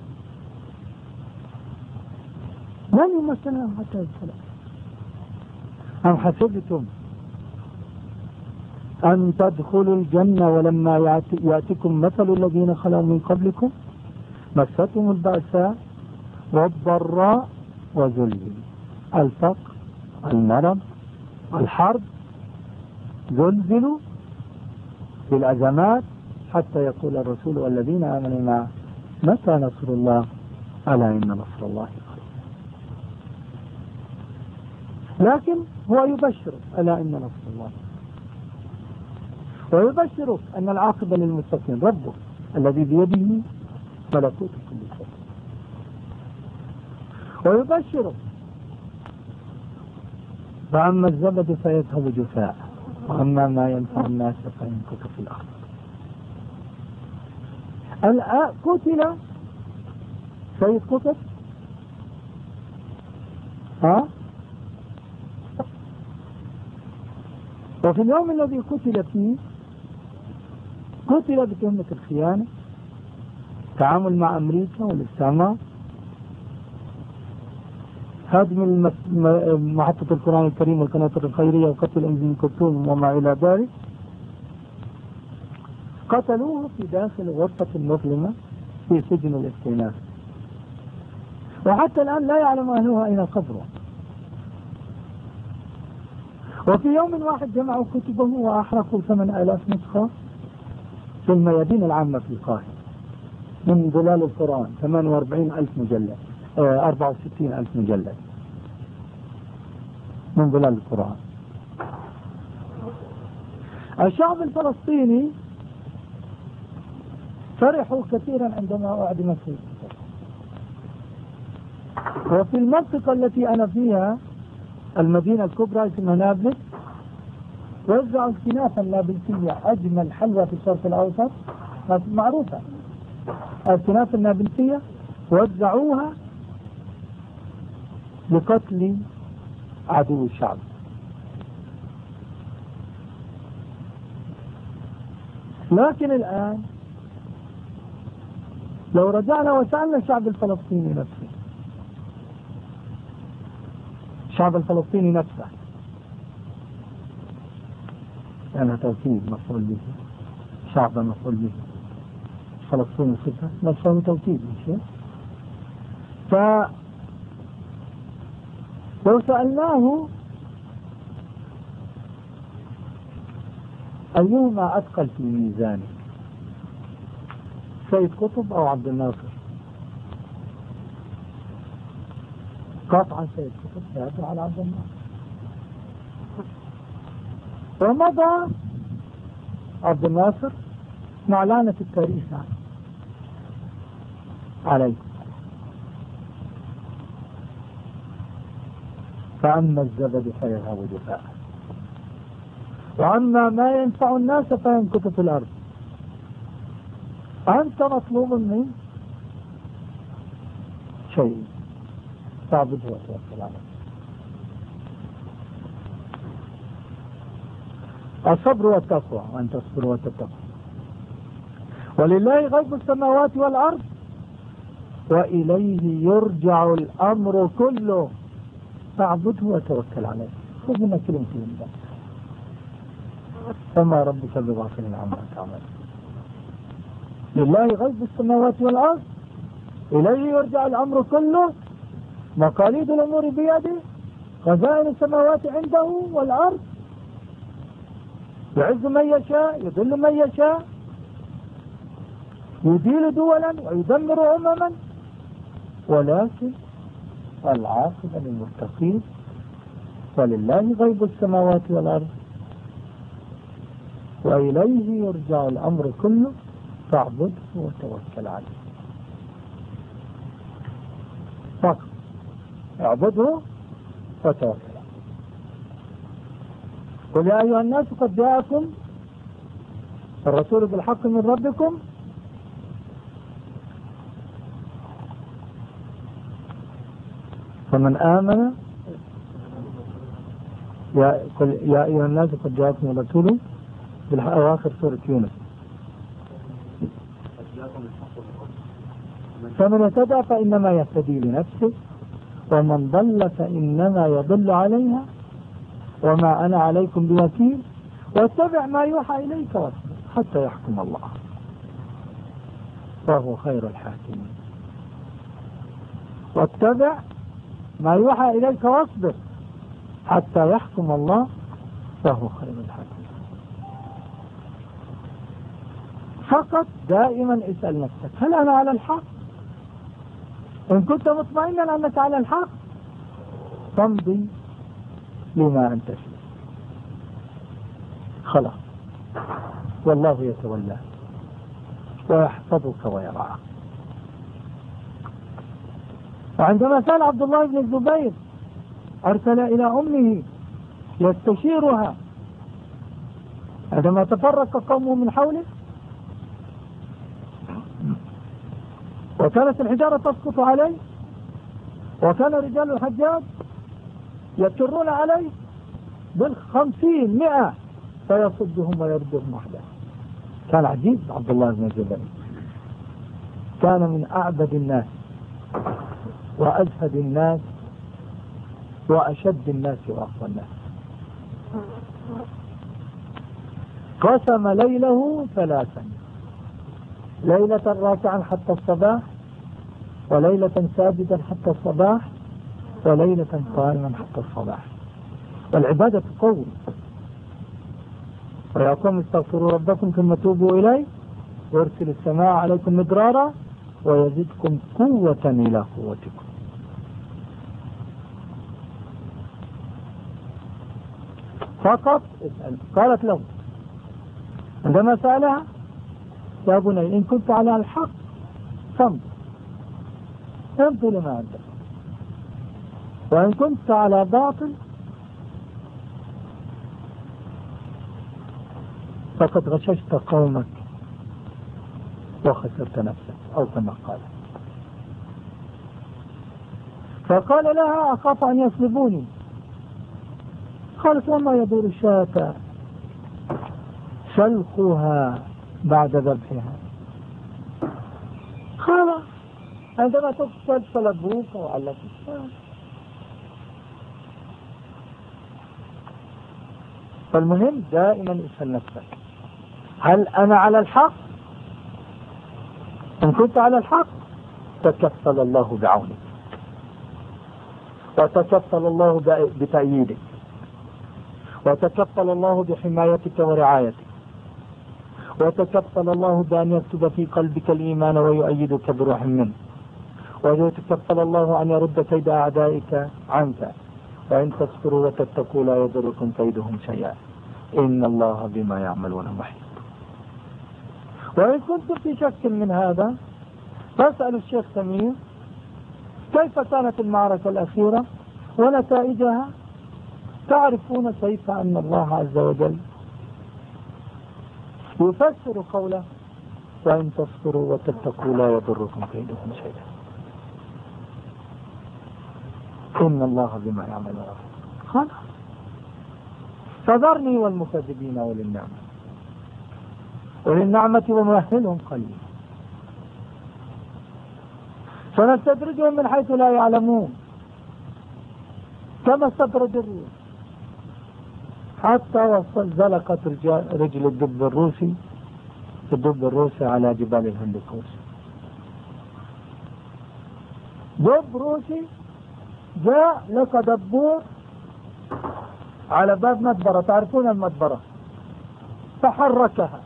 Speaker 2: لن يمكن له حتى يبتلى. أم حسبتم أن تدخلوا الجنة ولما يأتكم مثل الذين خلوا من قبلكم مستهم البأساء والضراء وزلزلوا، الفقر، المرض، الحرب، زلزلوا بالأزمات حتى يقول الرسول والذين آمنوا معه متى نصر الله؟ ألا إن نصر الله قريب. لكن هو يبشرك ألا إن نصر الله، ويبشرك أن العاقبة للمتقين. ربك الذي بيده ملكوت كل شيء، ويبشره. فأما الزبد فيذهب جفاء وأما ما ينفع الناس فيمكث في الأرض. قتل سيد قطب وفي اليوم الذي قتل فيه قتل بتهمة الخيانة، تعامل مع أمريكا والاستعمار، هدم محطة القرآن الكريم والقناطر الخيرية وقتل أم كلثوم وما إلى ذلك. قتلوه في داخل غرفة مظلمة في سجن الاستئناف، وحتى الآن لا يعلم أهلها أين قبره. وفي يوم واحد جمعوا كتبه وأحرقوا 8000 نسخة في الميادين العامة في القاهرة من ظلال القرآن، 48,000 مجلد، 64,000 مجلد من ظلال القرآن. الشعب الفلسطيني فرحوا كثيرا عندما أعدمت فيه. وفي المنطقة التي أنا فيها المدينة الكبرى اسمها نابلس، وزعوا الكنافة النابلسية، أجمل حلوى في الشرق الأوسط معروفة، الكنافة النابلسية وزعوها لقتل عدو الشعب. لكن الآن لو رجعنا وسألنا الشعب الفلسطيني نفسه، الشعب الفلسطيني نفسه، أنا توكيد مفعول به، شعب مفعول به، فلسطين صفة مفعول توكيد مش؟ لو سألناه أيهما أثقل في ميزانه، سيد قطب أو عبد الناصر؟ قاطعا سيد قطب سيأتي على عبد الناصر. ومضى عبد الناصر مع لعنة التاريخ عليه. فأما الزبد فيذهب جفاء وأما ما ينفع الناس فيمكث في الأرض. أنت مطلوب مني شيء، تعبده وتوكل عليه. الصبر والتقوى، وأن تصبروا وتتقوا. ولله غيب السماوات والأرض وإليه يرجع الأمر كله فاعبده وتوكل عليه. خذ لنا كلمتين بس، فما ربك بغافل عما تعمل. لله غيب السماوات والأرض إليه يرجع الأمر كله، مقاليد الأمور بيده، خزائن السماوات عنده والأرض، يعز من يشاء يذل من يشاء، يديل دولا ويدمر أمما، ولكن العاقبة للمتقين. ولله غيب السماوات والأرض وإليه يرجع الأمر كله فاعبده وتوكل عليه. فقط اعبده وتوكل عليه. قل يا أيها الناس قد جاءكم الرسول بالحق من ربكم فمن آمن يا أيها الناس قد جاءكم الرسول بالحق، أواخر سورة يونس. فمن اهتدى فإنما يهتدي لنفسه ومن ضل فإنما يضل عليها وما أنا عليكم بوكيل واتبع ما يوحى إليك واصبر حتى يحكم الله وهو خير الحاكمين. واتبع ما يوحى إليك واصبر حتى يحكم الله وهو خير الحاكمين. فقط دائما اسأل نفسك هل أنا على الحق؟ إن كنت مطمئنا أنك على الحق فامضي لما أنت فيه، خلاص والله يتولى. ويحفظك ويرعاك. وعندما سأل عبد الله بن الزبير أرسل إلى أمه يستشيرها عندما تفرق قومه من حوله وكانت الحجارة تسقط عليه وكان رجال الحجاج يكرون عليه بال50 100 فيصدهم ويردهم وحده. كان عجيب عبد الله بن الزبير، كان من أعبد الناس وأزهد الناس وأشد الناس وأقوى الناس. قسم ليله 3، ليلة راكعا حتى الصباح، وليلة ساجدا حتى الصباح، وليلة قائما حتى الصباح. والعبادة قوة. ويقوم استغفروا ربكم ثم توبوا إليه ويرسل السماء عليكم مدرارا ويزدكم قوة إلى قوتكم. فقط اسأل. قالت له عندما سألها يا بني إن كنت على الحق فامض لما أنت، وإن كنت على باطل فقد غششت قومك وخسرت نفسك أو كما قال. فقال لها أخاف أن يصلبوني. قالت وما يدور الشاة شلخها بعد ذبحها. قال عندما تقتل صلبوك وعلك. فالمهم دائما اسأل نفسك هل أنا على الحق؟ إن كنت على الحق تكفل الله بعونك وتكفل الله بتأييدك وتكفل الله بحمايتك ورعايتك وتكفل الله بأن يكتب في قلبك الإيمان ويؤيدك بروح منه ويتكفل الله أن يرد كيد أعدائك عنك وإن تصبروا وتتقوا لا يضركم كيدهم شيئا إن الله بما يعملون محيط. وإن كنتم في شك من هذا فاسألوا الشيخ سمير كيف كانت المعركة الأخيرة ونتائجها، تعرفون كيف أن الله عز وجل يفسر قوله وإن تصبروا وتتقوا لا يضركم كيدهم شيئا إن الله بما يعملون محيط. خلاص فذرني والمكذبين وللنعمة ومهلهم قليلا سنستدرجهم من حيث لا يعلمون كما استدرج الروس حتى وصل زلقت رجل الدب الروسي على جبال الهندوكوش. دب روسي جاء لك دبور على باب مدبرة، تعرفون المدبرة، فحركها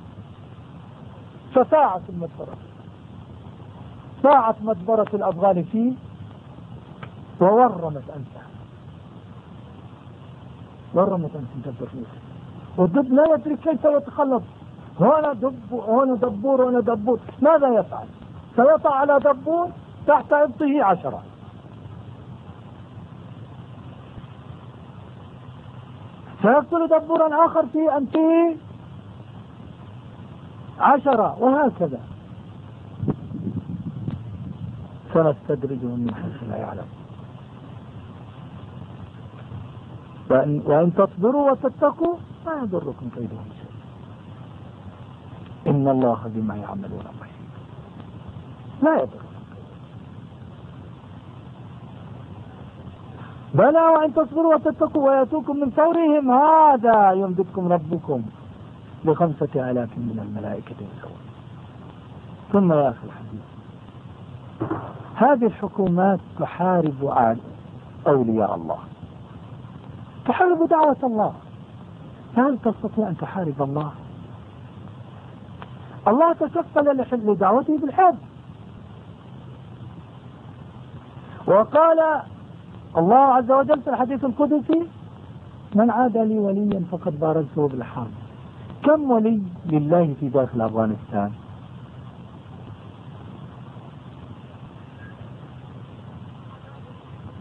Speaker 2: فساعت المدبرة، ساعت مدبرة الأفغان فيه وورمت أنفه، ورمت أنف الدب الروسي، والدب لا يدري كيف يتخلص، هنا دبور هنا دبور، ماذا يفعل؟ سيطع على دبور تحت إبطه 10 سيقتل دبورا آخر في أنفه 10 وهكذا سنستدرجهم من حيث لا يعلم وإن تصبروا وتتقوا ما يضركم كيدهم شيء إن الله بما يعملون محيط. لا يضركم بلى وإن تصبروا وتتقوا ويأتوكم من فورهم هذا يمددكم ربكم ب5,000 من الملائكة مسومين. ثم يا أخي الحبيب هذه الحكومات تحارب أولياء الله، تحارب دعوة الله، فهل تستطيع أن تحارب الله؟ الله تكفل لدعوته بالحب، وقال الله عز وجل في الحديث القدسي من عاد لي وليا فقد بارزته بالحرب. كم ولي لله في داخل أفغانستان؟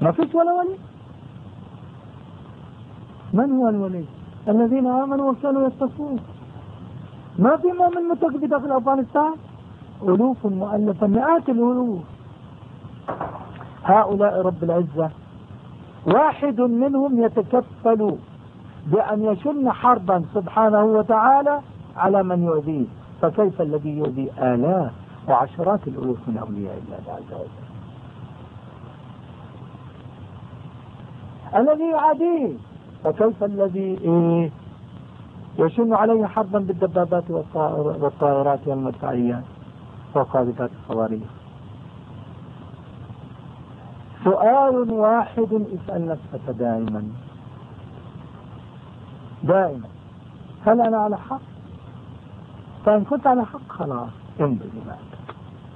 Speaker 2: ما فيش ولا ولي. من هو الولي؟ الذين آمنوا وكانوا يتقون. ما في مؤمن متقي بداخل أفغانستان، ألوف مؤلفة، مئات الألوف. هؤلاء رب العزة واحد منهم يتكفل بأن يشن حربا سبحانه وتعالى على من يؤذيه، فكيف الذي يؤذي آلاف وعشرات الألوف من أولياء الله عز وجل؟ الذي يعاديه، فكيف الذي يشن عليه حربا بالدبابات والطائرات والمدفعيات وقاذفات الصواريخ؟ سؤال واحد اسأل نفسك دائما، هل أنا على حق؟ فإن كنت على حق خلاص امضي معك.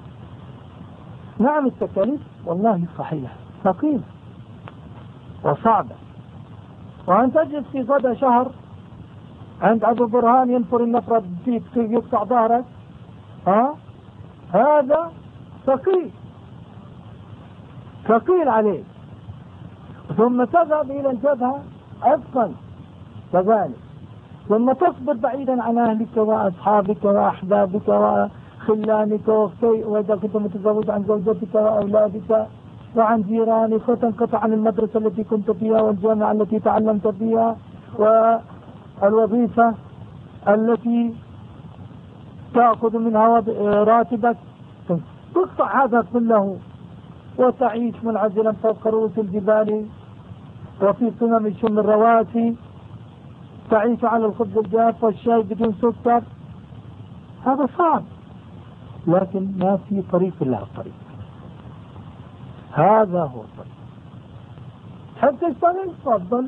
Speaker 2: نعم التكاليف والله صحيح ثقيلة وصعبة، وأن تجلس في صدى شهر عند أبو برهان ينفر النفرة فيك يقطع ظهرك، هذا ثقيل عليك. ثم تذهب إلى الجبهة أثقل كذلك، ثم تصبر بعيدا عن أهلك وأصحابك وأحبابك وخلانك وإذا كنت متزوج عن زوجتك وأولادك وعن جيرانك، وتنقطع عن المدرسة التي كنت فيها والجامعة التي تعلمت فيها والوظيفة التي تأخذ منها راتبك، تقطع هذا كله وتعيش منعزلا فوق رؤوس الجبال وفي قمم شم الرواسي، تعيش على الخبز الجاف والشاي بدون سكر. هذا صعب، لكن ما في طريق إلا الطريق. هذا هو الطريق. حتى تشتغل تفضل،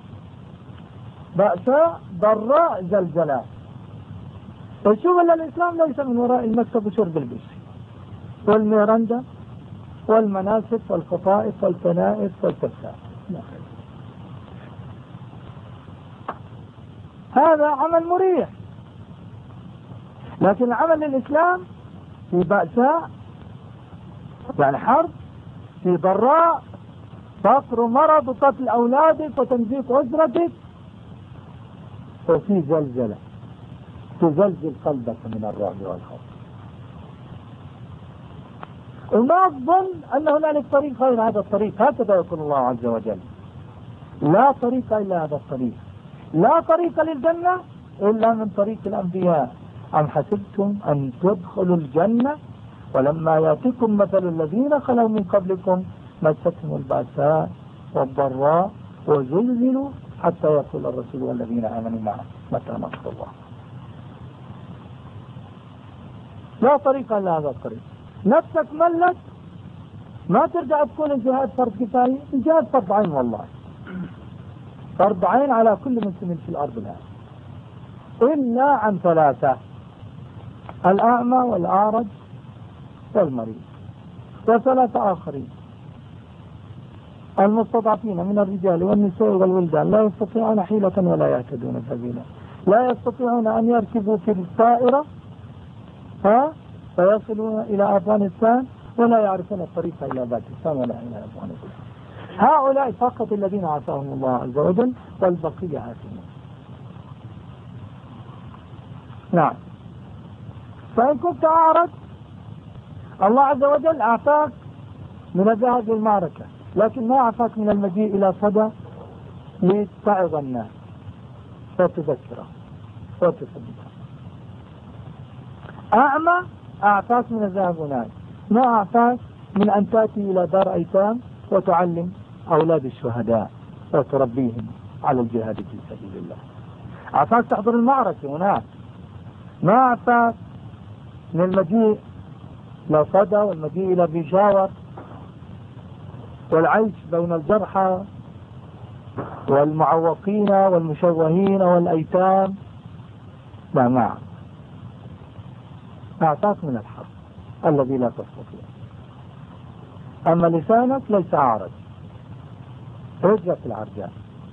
Speaker 2: بأساء ضراء زلزلات. الشغل الإسلام ليس من وراء المكتب وشرب البشر والميرندا والمناسك والخطائف والكنائس والكفاء. هذا عمل مريح، لكن العمل الإسلام في بأساء، يعني حرب، في ضراء، فقر ومرض وقتل أولادك وتمزيق أسرتك، وفي زلزلة تزلزل قلبك من الرعب والخوف. وما تظن أن هنالك طريق غير هذا الطريق. هكذا يقول الله عز وجل: لا طريق إلا هذا الطريق، لا طريق للجنة إلا من طريق الأنبياء. أم حسبتم أن تدخلوا الجنة ولما يأتكم مثل الذين خلوا من قبلكم مستهم البأساء والضراء وزلزلوا حتى يقول الرسول والذين آمنوا معه متى نصر الله. لا طريق إلا هذا الطريق. نفسك ملك، ما ترجع تقول الجهاد فرض كفاية. الجهاد فرض عين، والله فرض عين على كل مسلم في الأرض الآن، إلا عن ثلاثة: الأعمى والأعرج والمريض، وثلاثة آخرين: المستضعفين من الرجال والنساء والولدان لا يستطيعون حيلة ولا يهتدون سبيلا، لا يستطيعون أن يركبوا في الطائرة فيصلون إلى أفغانستان ولا يعرفون الطريق إلى باكستان ولا إلى أفغانستان. هؤلاء فقط الذين عافاهم الله عز وجل، والبقية عافين. نعم. فإن كنت أعرض، الله عز وجل أعفاك من الذهاب للمعركة، لكن ما أعفاك من المجيء إلى صدى لتعظ الناس وتذكره وتثبته. أعمى أعفاك من الذهاب هناك، ما أعفاك من أن تأتي إلى دار أيتام وتعلم أولاد الشهداء وتربيهم على الجهاد في سبيل الله. أعفاك تحضر المعركة هناك، ما أعفاك من المجيء إلى صدى والمجيء إلى بيشاور والعيش بين الجرحى والمعوقين والمشوهين والأيتام. لا، ما أعطاك من الحرب الذي لا تستطيع. أما لسانك ليس أعرج، رجلك العرجاء.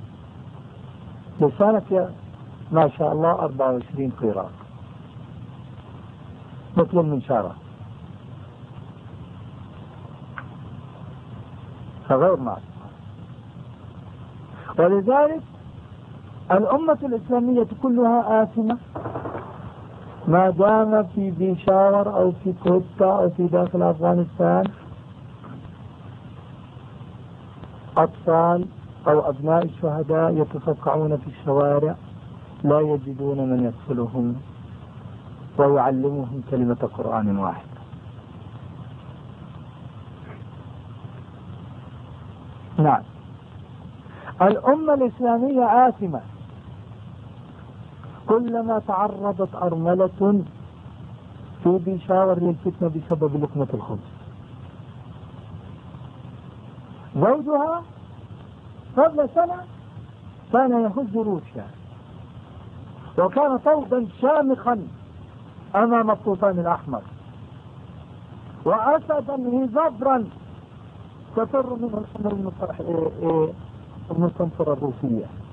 Speaker 2: لسانك ما شاء الله 24 قيراط مثل المنشارة. فغير معصوم. ولذلك الأمة الإسلامية كلها آثمة ما دام في بيشاور أو في كوتا أو في داخل أفغانستان أطفال أو أبناء الشهداء يتصفعون في الشوارع لا يجدون من يغسلهم ويعلمهم كلمة قرآن واحد. نعم، الأمة الإسلامية آثمة كلما تعرضت أرملة في بيشاور للفتنة بسبب لقمة الخبز. زوجها قبل سنة كان يهز روسيا وكان طوبا شامخا أمام الطوفان الأحمر وأسدا هزبرا تفر منه الحمر المستنصرة الروسية.